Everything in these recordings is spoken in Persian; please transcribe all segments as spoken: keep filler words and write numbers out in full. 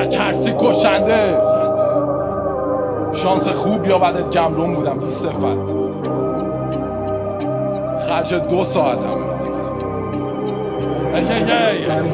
چرسی کشنده. شانس خوب یا بدت گمرون بودم بی صفت، خرج دو ساعت هم بود. ای ای ای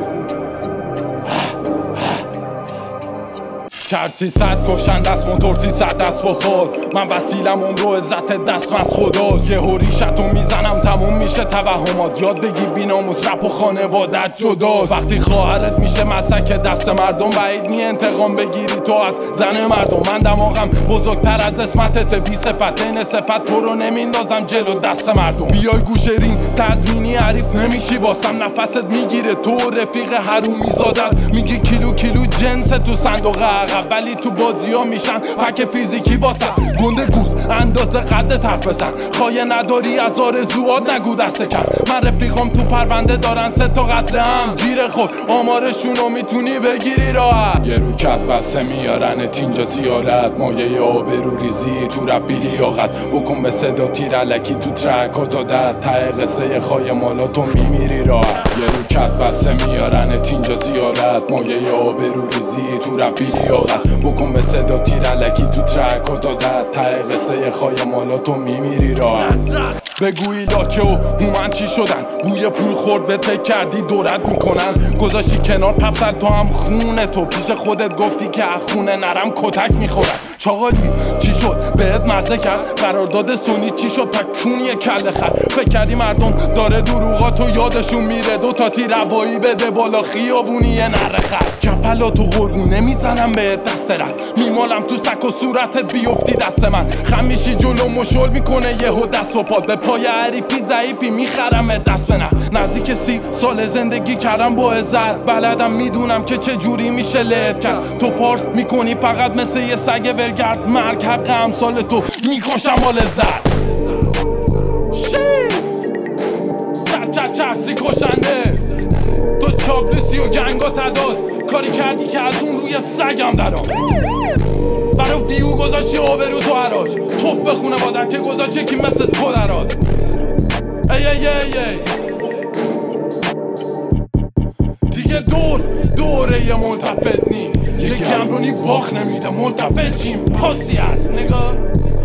چرسی صد کشنده است، موتور سیصد دست بخور. من وسیلم اون رو عزت دست از خدا. یه هوریشتو میزنم تموم میشه توهمات. یاد بگی بیناموس رپ و خانوادت جداست. وقتی خواهرت میشه مسک دست مردم، بعید نی انتقام بگیری تو از زن مردم. من دماغم بزرگتر از اسمتت بی صفت، این صفت تو رو نمیندازم جلو دست مردم. بیای گوشه رین تضمینی حریف نمیشی واسم، نفست میگیره تو رفیق حرومی زادت. میگی کیلو کیلو جنس تو صندوق عقب، ولی تو بازی ها میشن پک فیزیکی واسه. گنده گوز اندازه قد حرف بزن، خواهی نداری از آرزوات نگو دست کم. من رفیقم تو پرونده دارن سه تا قتل هم، جیر خود آمارشونو میتونی بگیری راحت. یه روکت بسته میارنت اینجا زیارت، مایه آبرو ریزی تو رپ بی لیاقت. بکن به صدا تیر علکی تو ترکات عادت، ته قصه خای مالا تو میمیری راحت. یه روکت بسته میارنت اینجا زیارت، مایه آبرو ریزی تو رپ بی لیاقت. بکن به صدا تیر علکی تو ترکات عادت، ته قصه خای مالا تو میمیری راحت. بگویی لاکه و هومن چی شدن، بوی پول خورد به تک کردی دورت میکنن. گذاشتی کنار پسر تو هم خونه تو، پیش خودت گفتی که از خونه نرم کتک میخورن. چاقالی چی شد بهت مزه کرد، قرارداد سونی چی شد پکونی کله خرد. فکر کردی مردم داره دروغاتو یادشون میره، دو تا تیر روایی بده بالا خیابونی یه نره خرد. کپلا تو قربون نمیزنم به دست رد، میمالم تو سک و صورتت بیفتی دست من. خم میشی جلو مشول میکنه یهو دست و پاد، به پای حریفی ضعیفی میخرم دست به نه. نزدیک سی سال زندگی کردم با عزت، بلدم میدونم که چه جوری میشه لت کرد. تو پارس میکنی فقط مثل یه سگ ولگرد، مرگ حق امثال تو میکشم با لذت. شی چه چه چرسی کشنده، تو چابلوسی و گنگا تداز، کاری کردی که از اون روی سگم درام. برا ویو گذاشتی آبرو تو حراج، توف بخونه بادن که گذاشت یکی مثل تو دراد. ای ای ای ای دیگه دور دوره یه ملتفت نی، یه گمرونی باخ نمیده ملتفت چیم پاسی هست نگاه.